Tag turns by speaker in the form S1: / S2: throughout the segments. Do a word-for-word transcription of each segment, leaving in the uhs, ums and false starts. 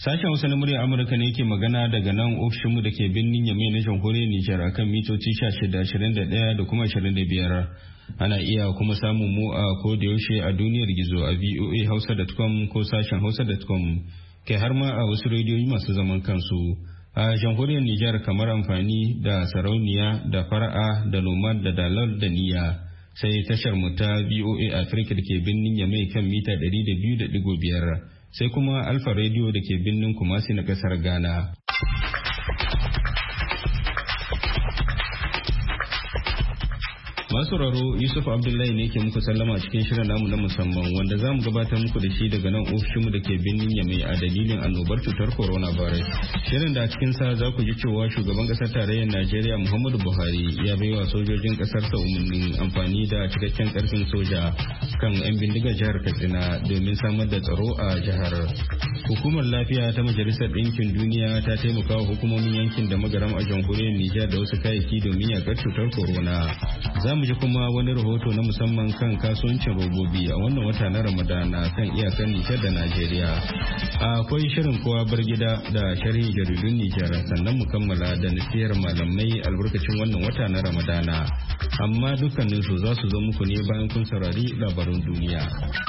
S1: Sashen Hausa na muryar Amurka ne ke magana daga nan ofishinmu da ke birnin Yamai na jamhuriyar Nijar a kan mitoci shida ashirin da ɗaya da kuma ashirin da biyar. Ana iya kuma samun mu a kodayaushe a duniyar gizo a voa hausa dot com ko sashen hausa dot com, kai har ma a wasu rediyoyi masu zaman kansu. A jamhuriyar Nijar kamar amfani da sarauniya da fara'a da nomad da dalal da niyya. Sai tashar mu ta V O A Africa da ke birnin Yamai kan mita ɗari da biyu da ɗigo biyar. Sai kuma Alfa Radio da ke birnin Kumasi na kasar Ghana. Masu raro Yusuf Abdullahi ne ke muku sallama cikin shirin namu na musamman wanda za mu gabatar muku da shi daga nan ofishinmu da ke birnin Yamai a dalilin annobar cutar coronavirus. Shirin da a cikin sa za ku ji cewa shugaban kasar tarayyar Najeriya Muhammadu Buhari ya baiwa sojojin kasar sa umarnin amfani da cikakken karfin soja kan 'yan bindigar jihar Katsina domin samar da tsaro a jihar. Hukumar lafiya ta Majalisar Ɗinkin Duniya ta taimaka wa hukumomin yankin da magaram a jamhuriyar Nijar da wasu kayayyaki domin yakar cutar corona. Za mu ji kuma wani rahoto na musamman kan kasuwancin robobi a wannan wata na Ramadana kan iyakar Nijar da Najeriya. Akwai shirin kowa bar gida da sharhin jaridun Nijar, sannan mu kammala da nasihar malamai albarkacin wannan wata na Ramadana. Amma dukkaninsu za su zo muku ne bayan kun saurari labarun duniya.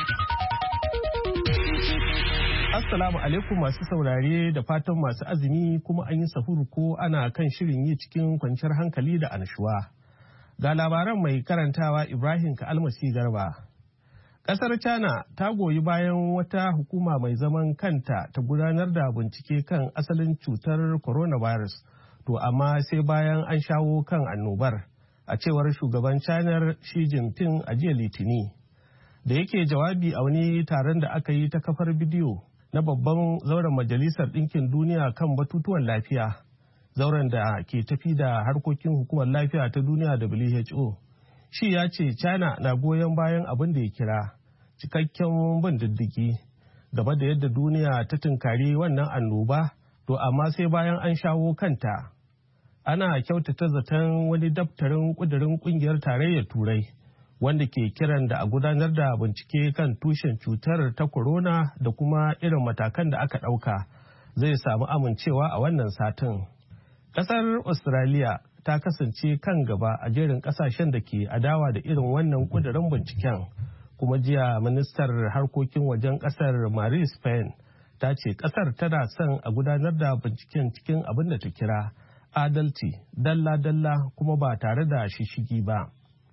S2: Assalamu alaikum masu saurare da fatan masu azumi kuma an yi sahuru ko ana kan shirin yi cikin kwanciyar hankali da annashuwa. Ga labaran mai karantawa Ibrahim Ka'almasi Garba. Ƙasar China ta goyi bayan wata hukuma mai zaman kanta ta gudanar da bincike kan asalin cutar coronavirus, to amma sai bayan an shawo kan annobar, a cewar shugaban China Xi Jinping a jiya Litini. Da yake jawabi a wani taron da aka yi ta kafar bidiyo na babban zauren Majalisar Ɗinkin Duniya kan batutuwan lafiya. Zauren da ke tafi da harkokin hukumar lafiya ta duniya W H O. Shi ya ce China na goyon bayan abin da ya kira cikakken bin diddigi game da yadda duniya ta tunkari wannan annoba, to amma sai bayan an shawo kanta. Ana kyautata zaton wani daftarin kudirin kungiyar tarayyar Turai wanda ke kiran da a gudanar da bincike kan tushen cutar ta corona da kuma irin matakan da aka ɗauka zai samu amincewa a wannan satin. Ƙasar Australia ta kasance kan gaba a jerin ƙasashen da ke adawa da irin wannan ƙudurin binciken, kuma jiya ministar harkokin wajen ƙasar Marie Spain ta ce ƙasar tana son a gudanar da binciken cikin abin da ta kira adalci dalla-dalla kuma ba tare da shishigi ba.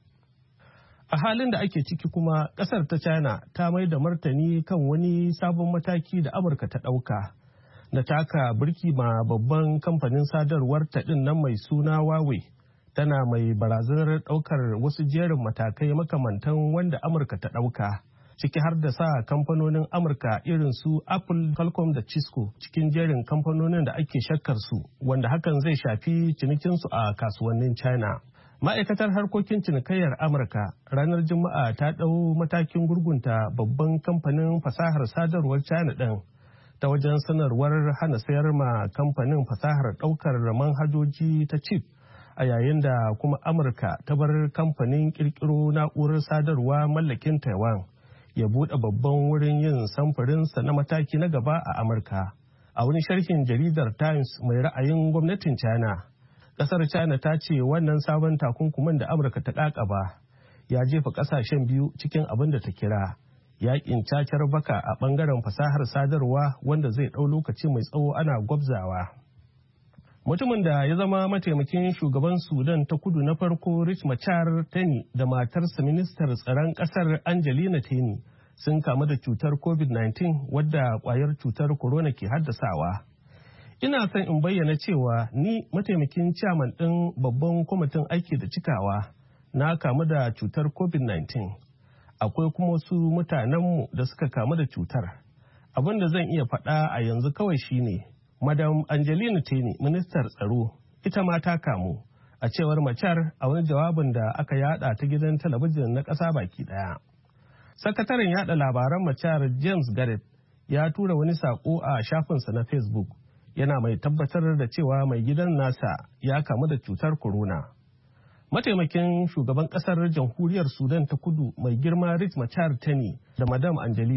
S2: A halin da ake ciki kuma ƙasar ta China ta mai da martani kan wani sabon mataki da Amurka ta ɗauka na taka birki ma babban kamfanin sadarwar ta ɗin nan mai suna Huawei, tana mai barazanar ɗaukar wasu jerin matakai makamantan wanda Amurka ta ɗauka, ciki har da sa kamfanonin Amurka irin su Apple, Qualcomm da Cisco cikin jerin kamfanonin da ake shakkar su, wanda hakan zai shafi cinikinsu a kasuwannin China. Ma'aikatar harkokin cinikayyar Amurka ranar Juma'a ta ɗau matakin gurgunta babban kamfanin fasahar sadarwar China ɗin ta wajen sanarwar hana sayar ma kamfanin fasahar ɗaukar manhajoji ta chip, a yayin da kuma Amurka ta bar kamfanin ƙirƙiro na'urar sadarwa mallakin Taiwan ya buɗe babban wurin yin samfurinsa na mataki na gaba a Amurka. A wani sharhin jaridar Times mai ra'ayin gwamnatin China, ƙasar China ta ce wannan sabon takunkumin da Amurka ta ƙaƙaba ya jefa ƙasashen biyu cikin abin da ta kira yakin cacar baka a bangaren fasahar sadarwa wanda zai ɗau lokaci mai tsawo ana gwabzawa. Mutumin da ya zama mataimakin shugaban Sudan ta kudu na farko Rich Machar Teni da matarsa ministar tsaron ƙasar Angelina Teny sun kamu da cutar covid nineteen wadda ƙwayar cutar corona ke haddasawa. Ina son in bayyana cewa ni mataimakin chairman ɗin babban kwamitin aiki da cikawa na kamu da cutar covid nineteen. Akwai kuma wasu mutanenmu da suka kamu da cutar. Abin da zan iya faɗa a yanzu kawai shine Madam Angelina Teny, ministar tsaro, ita ma ta kamu, a cewar Machar a wani jawabin da aka yada ta gidan talabijin na ƙasa baki ɗaya. Sakataren yada labaran Machar James Garrett ya tura wani saƙo a shafinsa na Facebook, yana mai tabbatar da cewa mai gidan nasa ya kamu da cutar corona. Mataimakin shugaban kasar jamhuriyar Sudan ta kudu mai girma Riek Machar Teny da Madam Angelina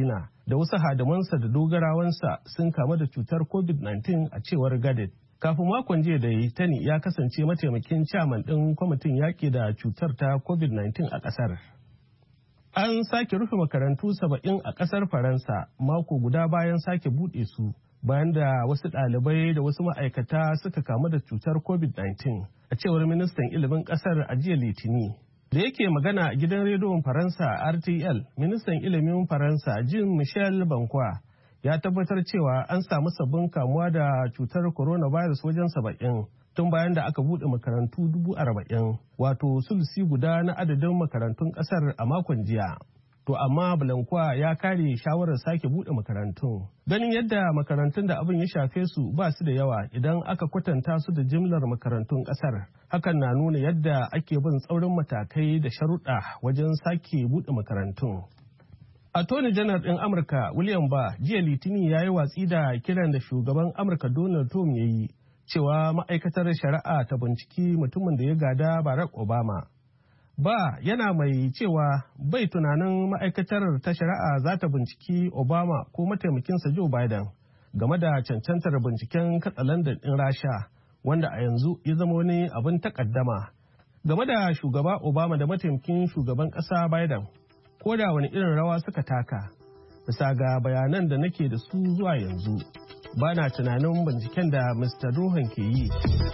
S2: da wasu hadamansa da dogarawansa sun kamu da cutar covid nineteen a cewar Gadet. Kafin makon jiya da yi tani ya kasance mataimakin chairman ɗin kwamitin yaƙi da cutar ta covid nineteen a ƙasar. An sake rufe makarantu saba'in a ƙasar Faransa mako guda bayan sake buɗe su bayan da wasu ɗalibai da wasu ma'aikata suka kamu da cutar covid nineteen a cewar ministan ilimin ƙasar a jiya Litini. Da yake magana a gidan rediyon Faransa R T L, ministan ilimin Faransa Jean-Michel Banqua ya tabbatar cewa an samu sabbin kamuwa da cutar coronavirus wajen saba'in tun bayan da aka buɗe makarantu dubu arba'in, wato sulusi guda na adadin makarantun ƙasar a makon jiya. To amma Blanqua ya kare shawarar sake buɗe makarantun. Ganin yadda makarantun da abin ya shafe su ba su da yawa idan aka kwatanta su da jimlar makarantun ƙasar. Hakan na nuna yadda ake bin tsaurin matakai da sharuɗa wajen sake buɗe makarantun. Attorney General ɗin Amurka William Barr jiya Litinin ya yi watsi da kiran da shugaban Amurka Donald Trump ya yi cewa ma'aikatar shari'a ta binciki mutumin da ya gada Barack Obama. Ba yana mai cewa bai tunanin ma'aikatar ta shari'a za ta binciki Obama ko mataimakinsa Joe Biden game da cancantar binciken katsalandan ɗin Rasha wanda a yanzu ya zama wani abin takaddama. Game da shugaba Obama da mataimakin shugaban ƙasa Biden, ko da wani irin rawa suka taka, bisa ga bayanan da nake da su zuwa yanzu, ba na tunanin binciken da Mister Dohan ke yi.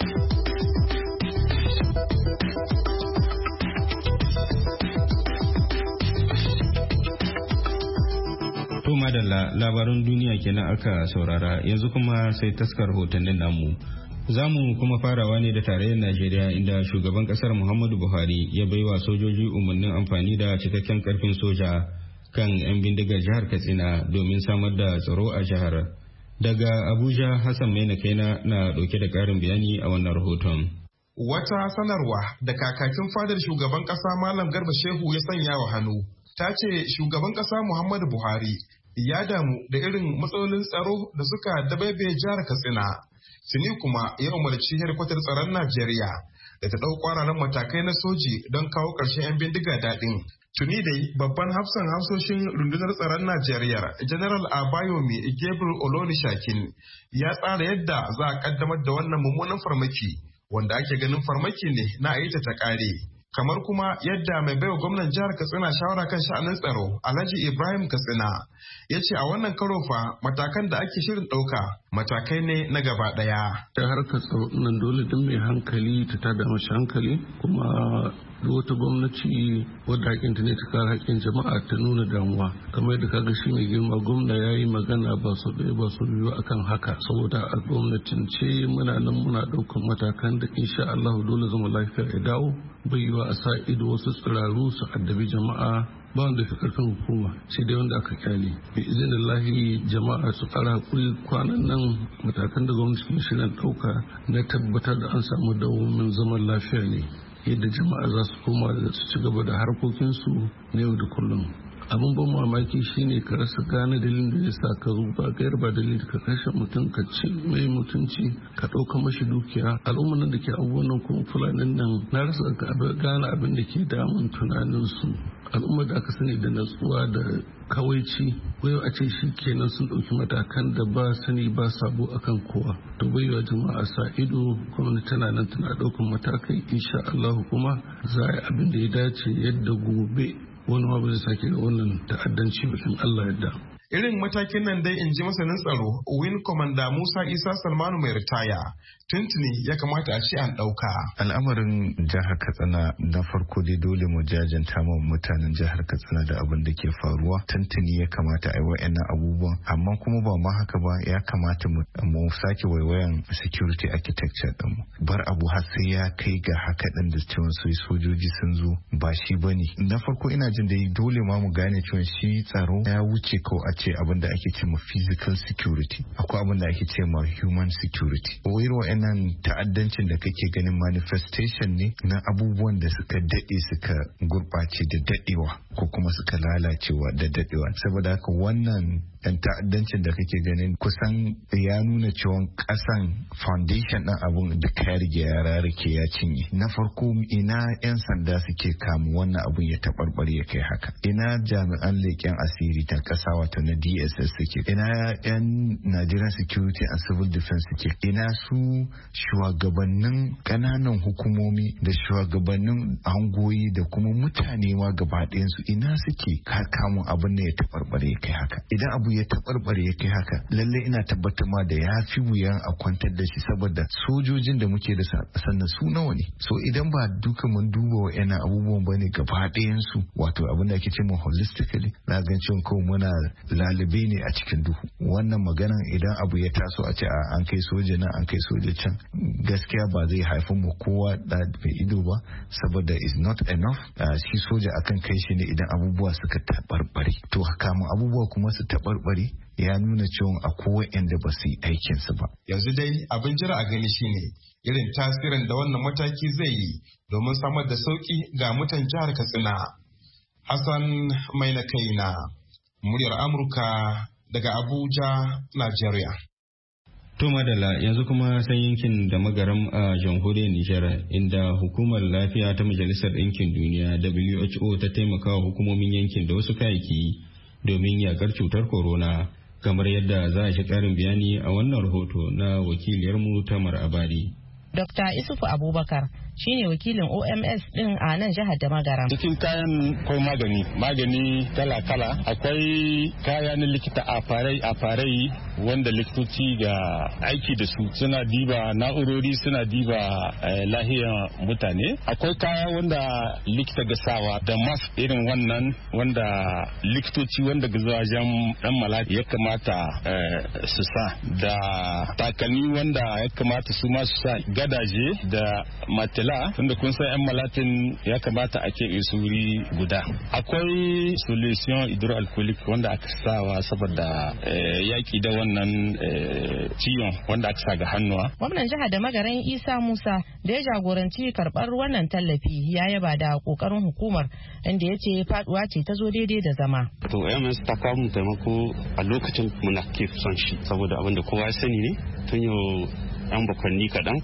S1: To madalla labaran duniya kenan aka saurara, yanzu kuma sai taskar hotonnin namu. Za mu kuma farawa ne da tarayyar Najeriya inda shugaban kasar Muhammadu Buhari ya baiwa sojoji umarnin amfani da cikakken karfin soja kan 'yan bindigar jihar Katsina domin samar da tsaro a jihar. Daga Abuja, Hassan Maina Kaina na dauke da karin bayani a wannan rahoton.
S3: Wata sanarwa da kakakin fadar shugaban kasa Malam Garba Shehu ya sanya wa hannu ta ce shugaban kasa Muhammadu Buhari ya damu da irin matsalolin tsaro da suka dabaibe jihar Katsina. Tuni kuma ya umarci hedkwatar tsaron Najeriya da ta ɗau ƙwararan matakai na soji don kawo ƙarshen 'yan bindiga daɗin. Tuni dai babban hafsan hafsoshin rundunar tsaron Najeriya, General Abayomi Gabriel Olonishakin, ya tsara yadda za a ƙaddamar da wannan mummunan farmaki, wanda ake ganin farmaki ne na a yi ta ta ƙare. Kamar kuma yadda mai baiwa gwamnan jihar Katsina shawara kan sha'anin tsaro Alhaji Ibrahim Katsina ya ce a wannan karo fa matakan da ake shirin ɗauka matakai ne na gaba ɗaya.
S4: Ta harkar tsaro nan dole duk mai hankali ta tada mashi hankali, kuma duk wata gwamnati wadda hakinta ne ta kare haƙƙin jama'a ta nuna damuwa. Kamar yadda kaga shi mai girma gwamna ya yi magana ba su ɗaya ba su biyu akan haka, saboda a gwamnatin ce muna nan muna ɗaukar matakan da insha Allah dole zama lafiya ya dawo. Bai yiwa a sa ido wasu tsiraru su addabi jama'a ba wanda fi karfin hukuma sai dai wanda aka kyale. Bi izinillahi jama'a su kara hakuri, kwanan nan matakan da gwamnati ke shirin ɗauka na tabbatar da an samu dawomin zaman lafiya ne, yadda jama'a za su koma da su ci gaba da harkokinsu na yau da kullum. Abin ban mamaki shine ka rasa gane dalilin da ya sa ka zo ba gayar ba dalilin ka kashe mutum, ka ci mai mutunci, ka ɗauka mashi dukiya. Al'ummar nan da ke abubuwan nan kuma fulanin nan na rasa gane abin da ke damun tunaninsu. Al'ummar da aka sani da natsuwa da kawaici, wayo a ce shi kenan sun ɗauki matakan da ba sani ba sabo akan kowa. To baiwa jama'a sa ido, gwamnati tana nan tana ɗaukan matakai, insha Allah kuma za a yi abin da ya dace yadda gobe wani ma ba zai sake ga wannan ta'addanci bikin Allah yadda.
S3: Irin matakin nan dai in ji masanin tsaro Wing Commander Musa Isa Salmanu mai ritaya tuntuni ya kamata a ce an ɗauka.
S5: Al'amarin jihar Katsina na farko dai dole mu jajanta ma mutanen jihar Katsina da abin da ke faruwa. Tuntuni ya kamata a yi wa'annan abubuwan, amma kuma ba ma haka ba, ya kamata mu sake waiwayan security architecture ɗinmu. Bar abu har sai ya kai ga haka ɗin da cewa sai sojoji sun zo ba shi ba ne. Na farko ina jin dai dole ma mu gane cewa shi tsaro ya wuce ko a ce abin da ake ce ma physical security, akwai abin da ake ce ma human security. Irin wa'annan ta'addancin da kake ganin manifestation ne na abubuwan da suka daɗe suka gurɓace da daɗewa ko kuma suka lalacewa da daɗewa. Saboda haka wannan yan ta'addancin da kake ganin kusan ya nuna cewa kasan foundation ɗin abun duka ya rige ya rarrake ya cinye. Na farko ina yan sanda suke kamu wannan abun ya taɓarɓare ya kai haka, ina jami'an leƙen asiri ta ƙasa wato na D S S suke, ina yan Nigerian Security and Civil Defense suke, ina su shugabannin ƙananan hukumomi da shugabannin angoyi da kuma mutane ma gaba ɗayansu ina suke kamun abin da ya taɓarɓare ya kai haka. Idan abu ya taɓarɓare ya kai haka lalle ina tabbatar ma da ya fi wuyan a kwantar da shi saboda sojojin da muke da sannan su nawa ne. So idan ba duka mun duba wa'ina abubuwan bane gaba ɗayansu wato abin da ake ce mu holistically na gan cewa kawai muna lalube ne a cikin duhu. Wannan maganan idan abu ya taso a ce an kai soja nan an kai soja can gaskiya ba zai haifar mu kowa da mai ido ba saboda is not enough. Shi soja akan kai shi ne idan abubuwa suka taɓarɓare. To kamun abubuwa kuma su taɓarɓare ya nuna cewa akwai waɗanda ba su yi aikinsu ba.
S3: Yanzu dai abin jira a gani shine irin tasirin da wannan mataki zai yi domin samar da sauki ga mutan jihar Katsina. Hassan mai na kaina, muryar Amurka daga Abuja, Najeriya.
S1: To madalla yanzu kuma sai yankin da magaram a jamhuriyar Nijar inda hukumar lafiya ta Majalisar Ɗinkin Duniya W H O ta taimaka wa hukumomin yankin da wasu kayayyaki domin yakar cutar corona kamar yadda za a shi ƙarin bayani a wannan rahoto na wakiliyarmu Tamar Abari.
S6: Dokta Isufu Abubakar shine wakilin O M S din a nan jihar da Magaram.
S7: Cikin kayan akwai magani, magani kala-kala, akwai kaya na likita a farai wanda likitoci ga aiki da su suna diba na'urori suna diba eh, lahiyar mutane. Akwai kaya wanda likita gasawa da mask irin wannan wanda likitoci wanda gazajen dan malati ya kamata eh, su sa da takalmi wanda ya kamata su ma su sa gadaje da matila tunda kun san yan malatin ya kamata a ke suri guda. Akwai solution hydroalcoholic wanda aka sawa saboda yaki da wannan ciwon wanda aka sa ga hannuwa.
S6: Gwamnan jihar da Magaran Isa Musa da ya jagoranci karbar wannan tallafi ya yaba da kokarin hukumar inda ya ce faduwa ce ta zo daidai da zama.
S8: To O M S ta kawo mu taimako a lokacin muna ke son shi saboda abin da kowa ya sani ne tun yau yan bakwanni kaɗan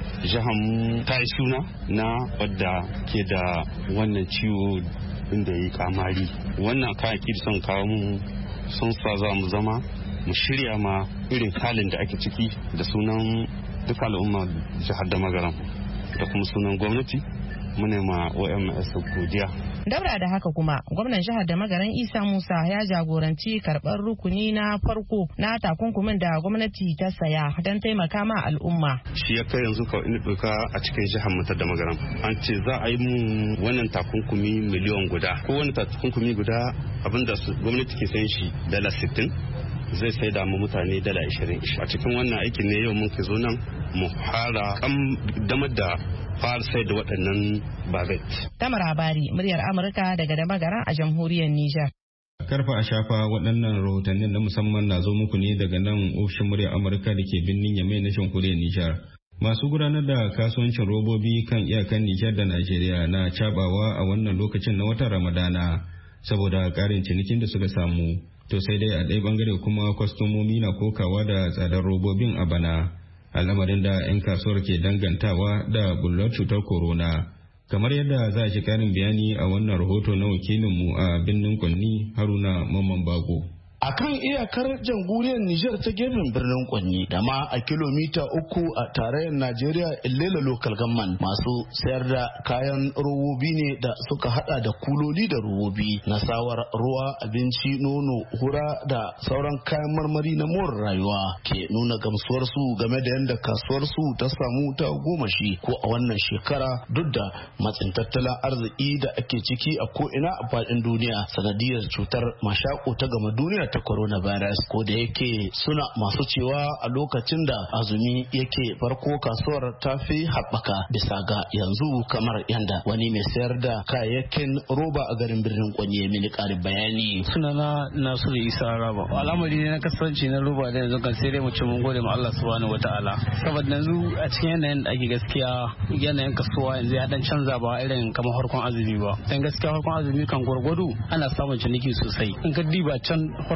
S8: jihar ta yi suna na wadda ke da wannan ciwo inda ya yi kamari. Wannan kayaki da son kawo mu sun sa za mu zama mu shirya ma irin halin da ake ciki da sunan duka al'umma jihar da Magaram da kuma sunan gwamnati mu nema O M S godiya.
S6: Daura da haka kuma gwamnan jihar da Magaran Isa Musa ya jagoranci karɓar rukuni na farko na takunkumin da gwamnati ta saya don taimaka ma al'umma.
S8: Shi ya kai yanzu kawai ina doka a cikin jihar mu da Magaran. An ce za a yi mu wannan takunkumi miliyan guda. Ko wani takunkumi guda abinda gwamnati ke sayan shi dala sittin zai sai da mu mutane dala ishirin. A cikin wannan aikin ne yau mun ke zo nan mu fara kan damar da fara sai da waɗannan bavet.
S6: Tamar Abari, muryar Amurka daga da Magaran a jamhuriyar Nijar.
S1: Karfa a shafa waɗannan rahotannin na musamman na zo muku ne daga nan ofishin muryar Amurka da ke birnin Yamai na jamhuriyar Nijar. Masu gudanar da kasuwancin robobi kan iyakan Nijar da Najeriya na cabawa a wannan lokacin na watan Ramadana saboda ƙarin cinikin da suka samu. To sai dai a ɗaya bangare kuma kwastomomi na kokawa da tsadar robobin a bana. Al'amarin da 'yan kasuwar ke dangantawa da bullar cutar corona kamar yadda za a shi karin bayani a wannan rahoto na wakilinmu a birnin Kwanni Haruna Mamman Bago.
S9: A kan iyakar jamhuriyar Nijar ta gefen birnin Kwanni da ma a kilomita uku a tarayyar Najeriya Illela Local Government masu sayar da kayan robobi ne da suka hada da kuloli da robobi na sawar ruwa, abinci, nono, hura da sauran kayan marmari na more rayuwa ke nuna gamsuwar su game da yadda kasuwar su ta samu ta goma shi ko a wannan shekara duk da matsin tattalin arziki da ake ciki a ko ina a faɗin duniya sanadiyar cutar mashako ta gama duniya ta coronavirus ko da yake suna masu cewa a lokacin da azumi yake farko kasuwar ta fi haɓaka bisa ga yanzu kamar yanda wani mai sayar da kayayyakin roba a garin birnin Kwanni ya mini ƙarin bayani.
S10: Sunana Nasiru Isa Araba. Al'amari ne na kasuwanci na roba da yanzu kan sai dai mu ce mun gode ma Allah subhanahu wataala. Saboda yanzu a cikin yanayin da ake gaskiya yanayin kasuwa yanzu ya dan canza ba irin kamar harkon azumi ba. Dan gaskiya harkon azumi kan gwargwado ana samun ciniki sosai. In ka diba can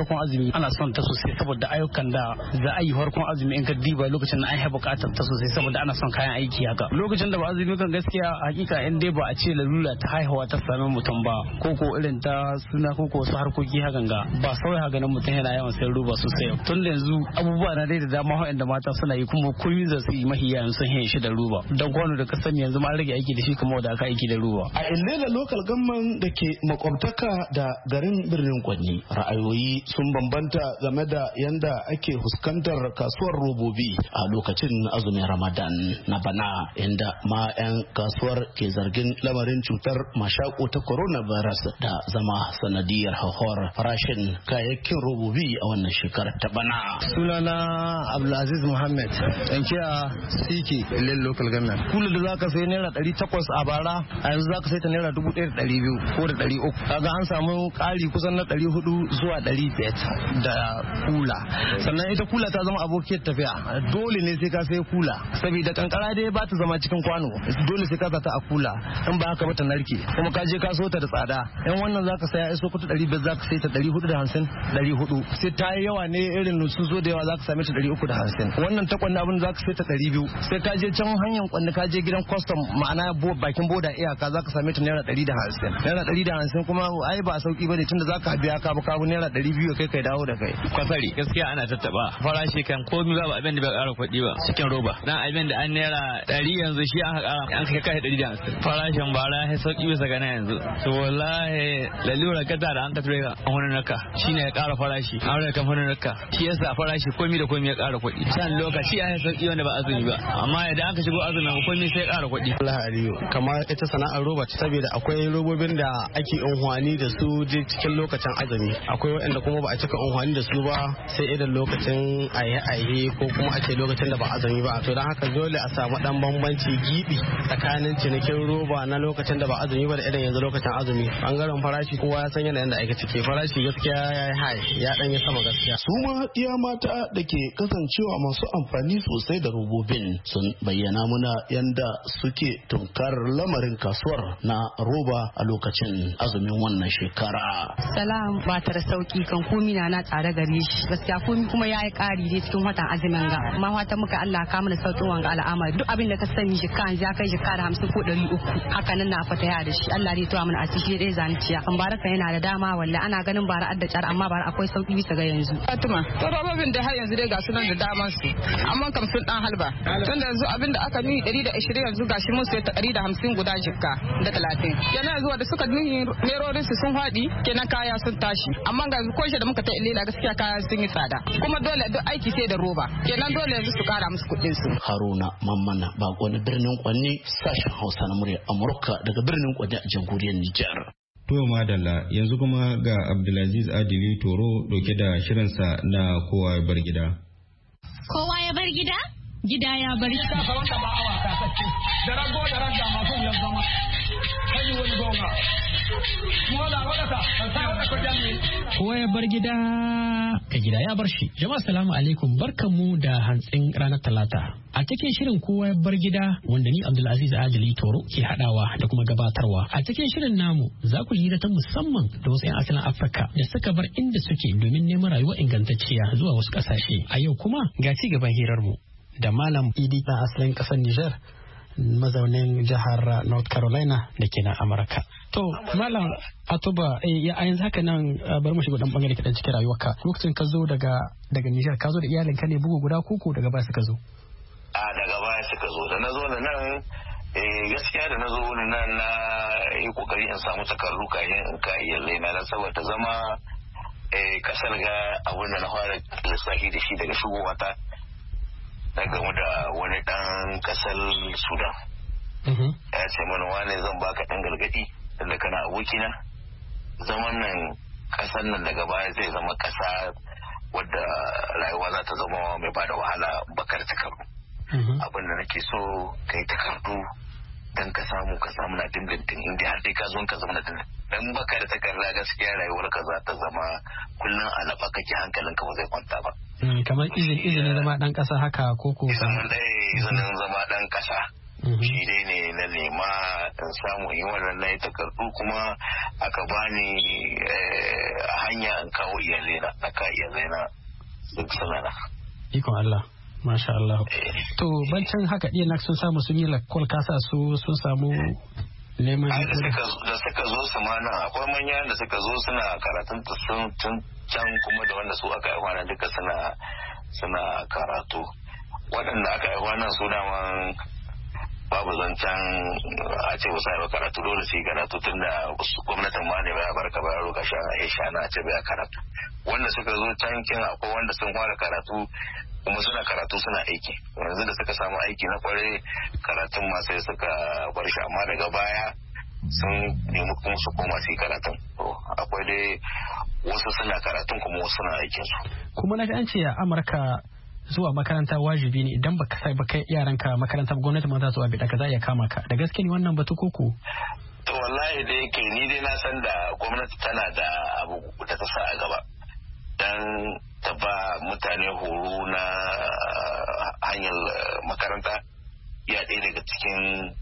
S10: farkon azumi ana son ta sosai saboda ayyukan da za a yi farkon azumi in ka diba lokacin da an yi bukatar ta sosai saboda ana son kayan aiki haka. Lokacin da ba azumi kan gaskiya hakika in dai ba a ce lalura ta haihuwa ta sami mutum ba ko ko irin ta suna ko ko wasu harkoki hakan ga ba sauya haka nan mutum yana yawan sayar roba sosai. Tun da yanzu abubuwa na dai da dama waɗanda mata suna yi kuma komi za su yi mahiya sun hin shi da roba don kwano da ka sani yanzu ma rage aiki da shi kamar da aka aiki da roba.
S9: A Ilela local government da ke makwabtaka da garin birnin Kwanni ra'ayoyi sun bambanta game da yanda ake fuskantar kasuwar robobi a lokacin azumin Ramadan na bana inda ma 'yan kasuwar ke zargin lamarin cutar mashako ta coronavirus da zama sanadiyar hauhawar farashin kayayyakin robobi a wannan shekarar ta bana.
S11: Sunana Abdulaziz Muhammad dan kiya Siki Ilela local government. Kula da zaka sai naira ɗari takwas a bara a yanzu zaka sai ta naira dubu ɗaya da ɗari biyu ko da ɗari uku. Kaga an samu ƙari kusan na ɗari hudu zuwa ɗari biyar da kula. Sannan ita kula ta zama abokiyar tafiya. Dole ne sai ka sai kula saboda kankara dai ba ta zama cikin kwano. Dole sai ka sa ta a kula in ba haka ba ta narke. Kuma ka je ka so ta da tsada. In wannan zaka saya iso kuta ɗari biyar zaka sai ta ɗari hudu da hamsin ɗari hudu. Sai ta yi yawa ne irin sun zo da yawa zaka same ta ɗari uku da hamsin. Wannan ta kwanne abin zaka sai ta ɗari biyu. Sai ka je can hanyar kwanne ka je gidan custom ma'ana bakin boda iyaka zaka same ta naira ɗari da hamsin. Naira ɗari da hamsin kuma ai ba sauki bane tunda zaka biya ka ba kabu naira ɗari biyu kai kai dawo da kai.
S12: Kwasari gaskiya ana tattaba farashi kan komai ba abin da bai ƙara kuɗi ba cikin roba. Dan abin da an naira ɗari yanzu shi aka ƙara an kai kai ɗari da hamsin. Farashin bara ya sauki bisa ga yanzu. To wallahi lalura kata da an ka ture ka wani naka shine ya ƙara farashi. An rage kamfanin naka shi yasa farashi komai da komai ya ƙara kuɗi. San lokaci ya sauki wanda ba azumi ba amma idan aka shigo azumin komai sai ya ƙara kuɗi.
S11: Allah Aliyu kamar ita sana'ar roba saboda akwai robobin da ake unhwani da su cikin lokacin azumi akwai waɗanda kuma ba a cika unhwani da su ba sai idan lokacin aye-aye ko kuma a ce lokacin da ba azumi ba to don haka dole a samu dan bambanci gibi tsakanin cinikin roba na lokacin da ba azumi ba da irin yanzu lokacin azumi bangaren farashi kowa ya san yanayin da ake ciki farashi gaskiya ya yi hai ya dan yi sama gaskiya.
S9: Su ma iya mata da ke kasancewa masu amfani sosai da robobin sun bayyana muna yanda suke tunkarar lamarin kasuwar na roba a lokacin azumin wannan shekara.
S13: Salam ba ta da sauki kan komi na na tsare gare shi gaskiya komi kuma yayi ƙari ne cikin watan azumin ga amma fatan muka Allah ka mana saukin wanga al'amari duk abin da ka sani shi kan ya kai shi da hamsin ko ɗari uku haka nan na fata ya da shi Allah dai to mana asiri dai zanciya an baraka yana da dama wallahi ana ganin bara adda tsara amma bara akwai sauki bisa ga yanzu.
S14: Fatima to robobin da har yanzu dai ga sunan da daman su amma kam sun dan halba tunda yanzu abin da aka nuni ɗari da ashirin yanzu gashi mun sai ta ɗari da hamsin guda jikka da talatin kenan zuwa da suka nuni merorin su sun faɗi kenan kaya sun tashi amma ga ko shi da muka ta Ilela gaskiya kaya sun yi tsada kuma dole duk aiki sai da roba kenan dole yanzu su kara musu kuɗin su.
S9: Haruna Mammana bako na birnin Kwanni sashen Hausa na murya Amurka daga birnin Kwanni a jamhuriyar Nijar.
S1: To madalla yanzu kuma ga Abdulaziz Adili Toro dauke da shirinsa na kowa ya bar gida.
S15: Kowa ya bar gida? Gida ya bar gida. Da rago da raga masu yan zama. Kai wani gonga.
S16: Kowa ya bar gida ka gida ya bar shi. Jama'a salamu alaikum barkanmu da hantsin ranar talata. A cikin shirin kowa ya bar gida wanda ni Abdulaziz Adili Toro ke hadawa da kuma gabatarwa. A cikin shirin namu za ku hira ta musamman da wasu 'yan asalin Afirka da suka bar inda suke domin neman rayuwa ingantacciya zuwa wasu kasashe. A yau kuma ga ci gaban hirarmu da Malam Idi na asalin kasar Nijar. Mazaunin jihar North Carolina da ke na Amurka. To, Malam Atuba, a yanzu haka nan bari mu shiga dan bangare kaɗan cikin rayuwarka. Lokacin ka zo daga daga Nijar, ka zo da iyalinka ne bugu guda koko daga baya suka zo?
S17: A daga baya suka zo. Da na zo da nan, gaskiya da na zo nan na yi kokari in samu takardu kayan in ka iyalai na saboda zama kasar ga abin da na fara lissafi da shi daga shigowa ta. Na gamu da wani ɗan ƙasar Sudan. Ya ce mana wane zan baka ɗan gargaɗi tunda kana abokina. Zaman nan ƙasar nan daga baya zai zama ƙasa wadda rayuwa za ta zama mai ba da wahala bakar takardu. Abin da nake so ka yi takardu don ka samu ka samu na dindindin inda har dai ka zo ka zama na dindindin. Dan baka da takarda gaskiya rayuwar ka za ta zama kullum a lafa kake hankalinka ba zai kwanta ba.
S16: Kamar izin izinin zama dan kasa haka ko ko
S17: izinin zama dan kasa shi dai ne na nema in samu in yi wannan na yi takardu kuma aka bani hanya in kawo iyalena na ka iyalena duk sanana.
S16: Ikon Allah. Masha Allah. To bancin haka ɗiyan na sun samu sun yi lakwal kasa su sun samu neman
S17: da suka zo su mana akwai manya da suka zo suna karatun tun can kuma da wanda su aka yi kwanan duka suna suna karatu waɗanda aka yi kwanan su daman babu zancen a ce wasu yi karatu dole su yi karatu tun da gwamnatin ma ne baya barka baya roƙa ya shana a ce baya karatu wanda suka zo can kin akwai wanda sun fara karatu kuma suna karatu suna aiki yanzu da suka samu aiki na kware karatun ma sai suka bar shi amma daga baya sun nemi kuma su koma su yi karatun akwai dai wasu suna karatun kuma wasu suna aikin su
S16: kuma na an ce a Amurka zuwa makaranta wajibi ne idan baka sai baka yaranka makaranta gwamnati ma za su abi daga za ya kama ka da gaske ne wannan batu koko
S17: to wallahi da yake ni dai na san da gwamnati tana da abu da ta sa a gaba dan ta ba mutane horo na hanyar makaranta ya ɗaya daga cikin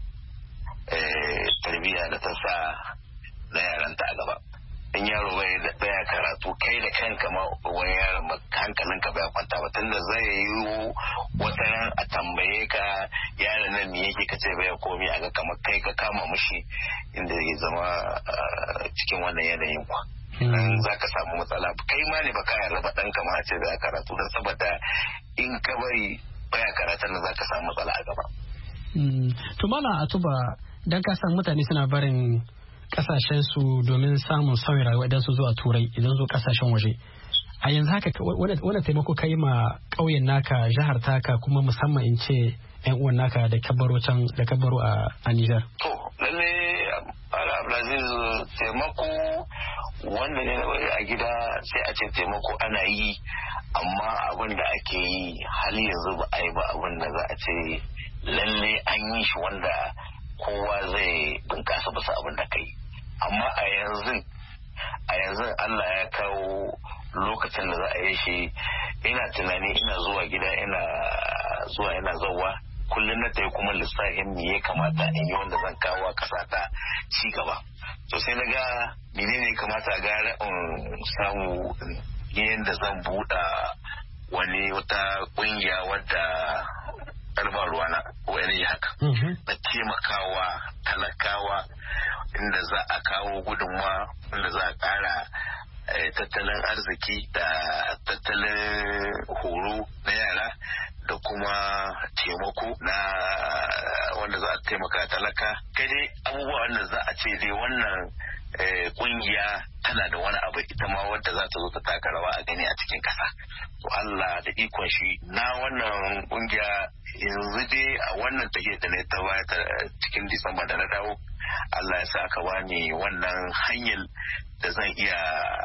S17: tarbiyya da ta sa na yaranta a gaba in yaro bai baya karatu kai da kanka ma wani yaron hankalinka bai kwanta ba tunda zai yi wata ran a tambaye ka yaron nan ne yake kace bai komi a ga kamar kai ka kama mushi inda ya zama cikin wannan yanayin kwa nan za ka samu matsala kai ma ne ba ka yarda ba ɗan kama a ce bai karatu don saboda in ka bari baya karatun nan za ka samu matsala a gaba.
S16: To mana a tuba dan ka san mutane suna barin kasashen su domin samun sauyin rayuwa idan su zuwa turai idan zo kasashen waje a yanzu haka wani taimako kai ma ƙauyen naka jihar taka kuma musamman in ce yan uwan naka da kabaro can da kabaro a Nijar.
S17: To lalle ala Abdulaziz taimako wanda ne na bari a gida sai a ce taimako ana yi amma abin da ake yi hali yanzu ba a yi ba abin da za a ce lalle an yi shi wanda kowa zai bunkasa bisa abin da kai amma a yanzu a yanzu Allah ya kawo lokacin da za a yi shi ina tunani ina zuwa gida ina zuwa ina zauwa kullum na tayi kuma lissafin me ya kamata in yi wanda zan kawo ƙasa ta ci gaba to sai na ga menene ya kamata gara in samu yadda zan buɗa wani wata ƙungiya wadda ɗarba ruwana wani haka na taimakawa talakawa inda za a kawo gudunma inda za a ƙara tattalin arziki da tattalin horo na yara da kuma taimako na wanda za a taimaka talaka kai dai abubuwa wanda za a ce dai wannan kungiya tana da wani abu ita ma wadda za ta zo ta taka rawa a gani a cikin kasa to Allah da ikon shi na wannan kungiya yanzu dai a wannan take da na ta baya cikin Disamba da na dawo Allah ya sa aka bani wannan hanyar da zan iya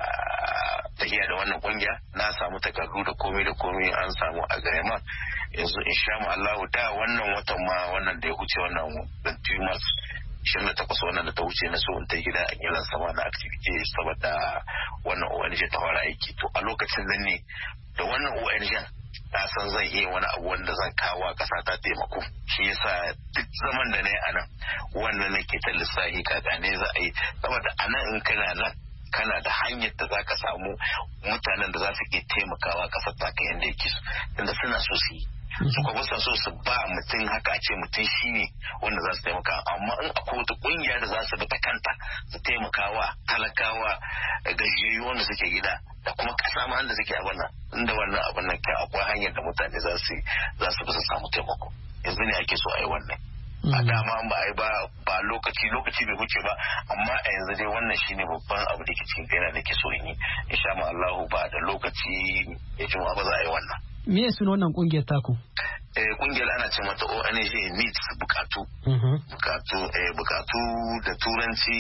S17: tafiya da wannan kungiya na samu takardu da komai da komai an samu a garema yanzu insha Allah da wannan watan ma wannan da ya huce wannan twenty March ishirin da takwas wannan da ta wuce na so in ta gida a gidan sama na activity saboda wannan O N G ta fara aiki to a lokacin nan ne da wannan O N G na san zan iya wani abu wanda zan kawo ƙasa ta taimako shi yasa duk zaman da na yi a nan wannan nake ta lissafi kaga ne za a yi saboda a nan in kana nan kana da hanyar da za ka samu mutanen da za su iya taimakawa ƙasar ta ka yadda yake su tunda suna so su yi su kuma so su ba mutum haka a ce mutum shi ne wanda za su taimaka amma in akwai wata kungiya da za su bi ta kanta su taimakawa talakawa gajiyayyu wanda suke gida da kuma kasa ma da suke abin nan inda wannan abin nan ke akwai hanyar da mutane za su za su bi su samu taimako yanzu ne ake so a yi wannan a dama ba a yi ba ba lokaci lokaci bai wuce ba amma a yanzu dai wannan shine babban abu da ke cikin kaina da ke so in yi insha Allah ba da lokaci ya jima ba za a yi wannan.
S16: Me ya suna wannan kungiyar taku?
S17: Eh kungiyar ana ce mata O N G needs bukatu. Bukatu eh bukatu da turanci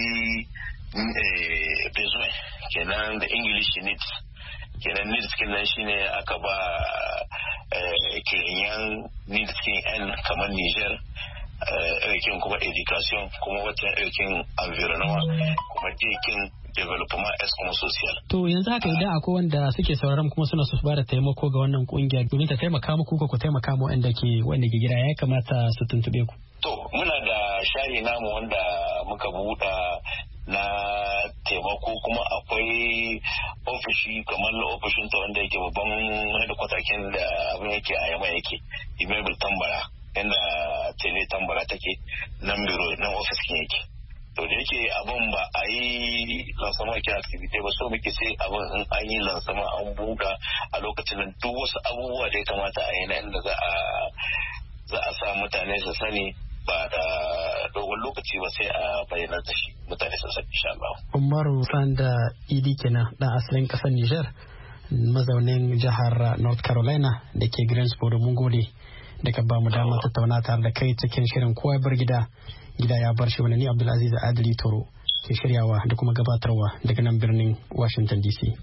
S17: eh besoin kenan da English needs. Kenan needs kenan shine aka ba eh kenyan needs kin kamar Niger aikin kuma education kuma wata aikin environment kuma jikin development as kuma social.
S16: To yanzu haka idan akwai wanda suke sauraron kuma suna su bada taimako ga wannan kungiya domin ta taimaka muku ko ku taimaka mu wanda ke wanda ke gida ya kamata su tuntube ku.
S17: To muna da shayi namu wanda muka buɗa na taimako kuma akwai ofishi kamar na ofishin ta wanda yake babban da kwatakin da abin yake a yamma yake imebul tambara inda tele tambara take nan biro nan ofis kin yake to da yake abin ba a yi lansama ke activity ba so muke sai abin in an yi lansama an buga a lokacin nan duk wasu abubuwa da ya kamata a yi na inda za a za a sa mutane su sani ba da dogon lokaci ba sai a bayyana da shi mutane su sani insha Allah.
S16: Umaru Sanda Idi kenan dan asalin kasar Niger mazaunin jihar North Carolina da ke Greensboro. Mun gode da ka ba mu dama tattauna tare da kai cikin shirin kowa bar gida gida ya bar shi. Wani ni Abdulaziz Adili Toro ke shiryawa da kuma gabatarwa daga nan birnin Washington D C.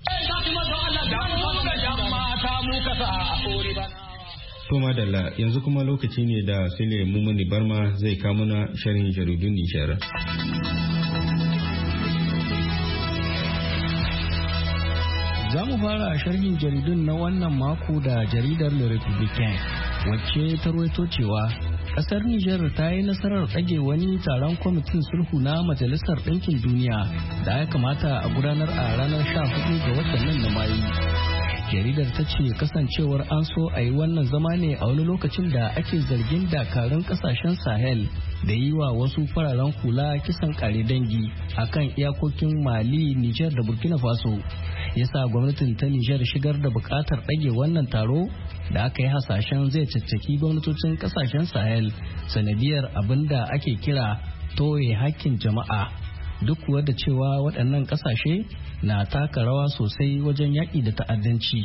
S1: To madalla yanzu kuma lokaci ne da Sule Mumuni Barma zai kamuna sharhin jaridun Nijar.
S16: Za mu fara sharhin jaridun na wannan mako da jaridar Le Republicain wacce ta rawaito cewa kasar Nijar ta yi nasarar ɗage wani taron kwamitin sulhu na Majalisar Ɗinkin Duniya da ya kamata a gudanar a ranar sha hudu ga watan nan na Mayu. Jaridar ta ce kasancewar an so a yi wannan zama ne a wani lokacin da ake zargin dakarun kasashen Sahel da yi wa wasu fararen hula kisan kare dangi akan iyakokin Mali, Nijar da Burkina Faso. Yasa gwamnatin ta Nijar shigar da bukatar ɗage wannan taro da aka yi hasashen zai caccaki gwamnatocin kasashen Sahel sanadiyar abin da ake kira toye hakkin jama'a. Duk kuwa da cewa waɗannan ƙasashe na taka rawa sosai wajen yaƙi da ta'addanci.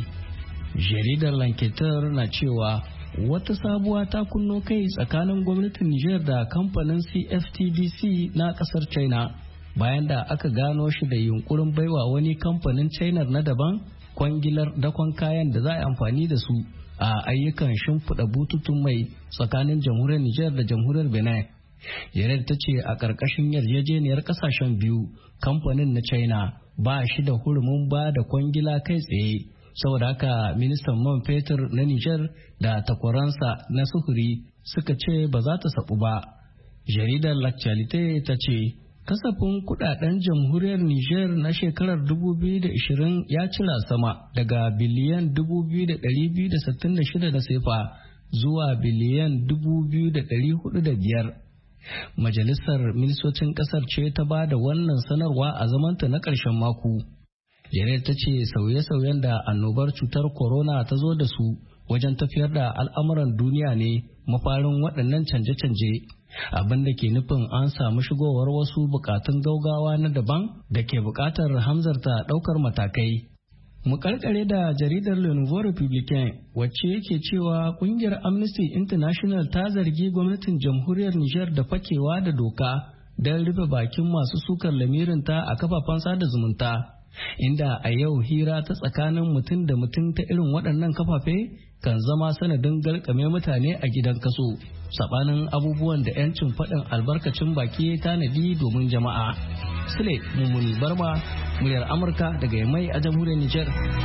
S16: Jaridar Lanketer na cewa wata sabuwa ta kunno kai tsakanin gwamnatin Nijar da kamfanin C F T D C na ƙasar China bayan da aka gano shi da yunkurin baiwa wani kamfanin China na daban kwangilar dakon kayan da za a yi amfani da su a ayyukan shimfiɗa bututun mai tsakanin jamhuriyar Nijar da jamhuriyar Benin. Jaridar ta ce a ƙarƙashin yarjejeniyar ƙasashen biyu kamfanin na China ba shi da hurumin ba da kwangila kai tsaye, saboda haka ministan man fetur na Nijar da takwaransa na sufuri suka ce ba za ta sabu ba. Jaridar L'Actualité ta ce kasafin kudaden jamhuriyar Nijar na shekarar dubu biyu da ashirin ya cira sama daga biliyan dubu biyu da ɗari biyu da sittin da shida na sefa zuwa biliyan dubu biyu da ɗari hudu da biyar. Majalisar ministocin kasar ce ta ba da wannan sanarwa a zamanta na ƙarshen mako. Jaridar ta ce sauye-sauyen da annobar cutar corona ta zo da su wajen tafiyar da al'amuran duniya ne mafarin waɗannan canje-canje, abin da ke nufin an samu shigowar wasu bukatun gaugawa na daban da ke buƙatar hamzarta ɗaukar matakai. Mu karkare da jaridar Le Nouveau Republicain wacce yake cewa kungiyar Amnesty International ta zargi gwamnatin jamhuriyar Nijar da fakewa da doka don rufe bakin masu sukar lamirinta a kafafen sada zumunta, inda a yau hira ta tsakanin mutum da mutum ta irin waɗannan kafafe kan zama sanadin garkame mutane a gidan kaso, sabanin abubuwan da 'yancin faɗin albarkacin baki ya tanadi domin jama'a. Sule Mummuni Barma, muryar Amurka daga Yamai a jamhuriyar Nijar.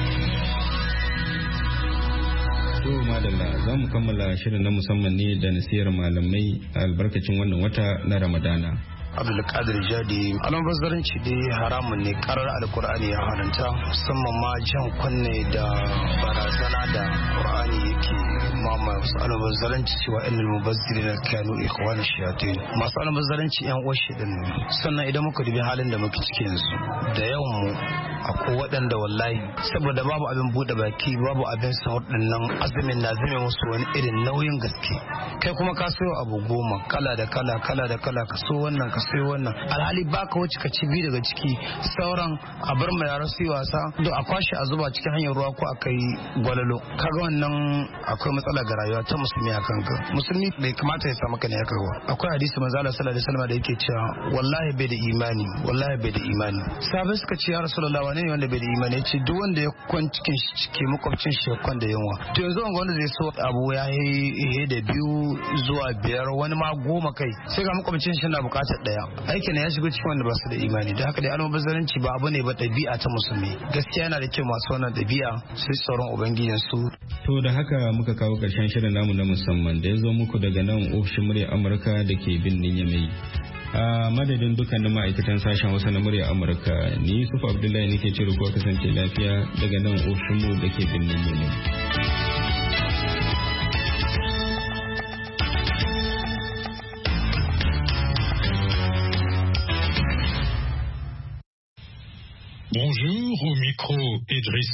S1: To madalla za mu kammala shirin na musamman ne da nasiyar malamai a albarkacin wannan wata na Ramadana.
S18: Abdulkadir Jadi almubazzaranci dai haramun ne karar alkur'ani ya haranta, musamman ma jan kunne da barazana da qur'ani yake mama masu almubazzaranci cewa innal mubazzirina kanu ikhwana shayatin, masu almubazzaranci yan uwan shedan ne. Sannan idan muka dubi halin da muke cikin yanzu da yawan mu akwai waɗanda wallahi saboda babu abin bude baki babu abin sahur nan azumin na zame musu wani irin nauyin gaske. Kai kuma ka sayo abu goma kala da kala kala da kala ka so wannan ka sai wannan alhali baka wuce ka ci biyu daga ciki, sauran a bar ma yara su yi wasa don a kwashe a zuba cikin hanyar ruwa ko a kai gwalalo. Kaga wannan akwai matsala ga rayuwa ta musulmi a kanka. Musulmi bai kamata ya samu kana ya kawo. Akwai hadisi manzo Allah sallallahu alaihi wasallam da yake cewa wallahi bai da imani, wallahi bai da imani. Sahabbai suka ce ya Rasulullah wane ne wanda bai da imani? Yace duk wanda ya kwan cikin shi cike makwabcin shi ya kwan da yunwa. To yanzu wanda zai so abu ya yi da biyu zuwa biyar wani ma goma kai sai ga makwabcin shi na bukatar ɗaya. baya aikin ya shigo cikin wanda ba su da imani da haka dai almubazzaranci ba abu ne ba ɗabi'a ta musulmi gaskiya yana da kyau masu wannan ɗabi'a su tsoron ubangijin su.
S1: To da haka muka kawo ƙarshen shirin namu na musamman da ya zo muku daga nan ofishin murya Amurka da ke birnin Yamai. A madadin dukkanin ma'aikatan sashen Hausa na murya Amurka ni Yusuf Abdullahi nake ce ku kasance lafiya daga nan ofishin mu da ke birnin Yamai.
S19: Bonjour, au micro Idriss